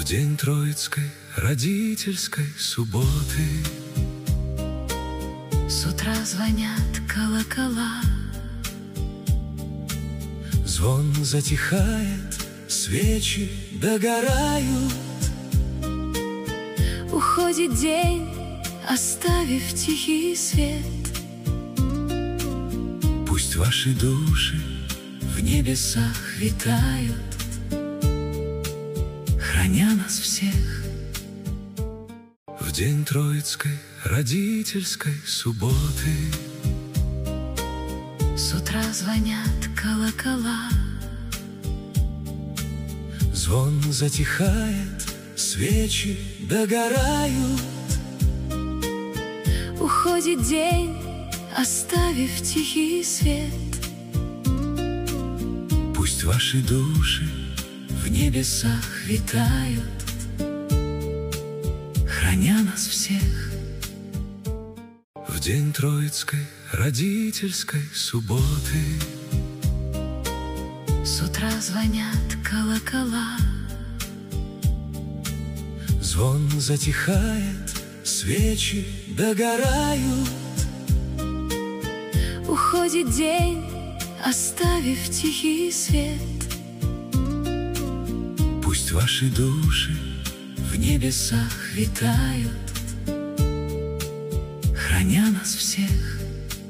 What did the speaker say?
день Троицкой родительской субботы. С утра звонят колокола, звон затихает, свечи догорают. уходит день, оставив тихий свет. Пусть ваши души в небесах витают, храня нас всех в день Троицкой родительской субботы. С утра звонят колокола, звон затихает, свечи догорают. уходит день, оставив тихий свет. Пусть ваши души в небесах витают, храня нас всех в день Троицкой родительской субботы. С утра звонят колокола, звон затихает, свечи догорают. уходит день, оставив тихий свет. Пусть ваши души в небесах витают, храня нас всех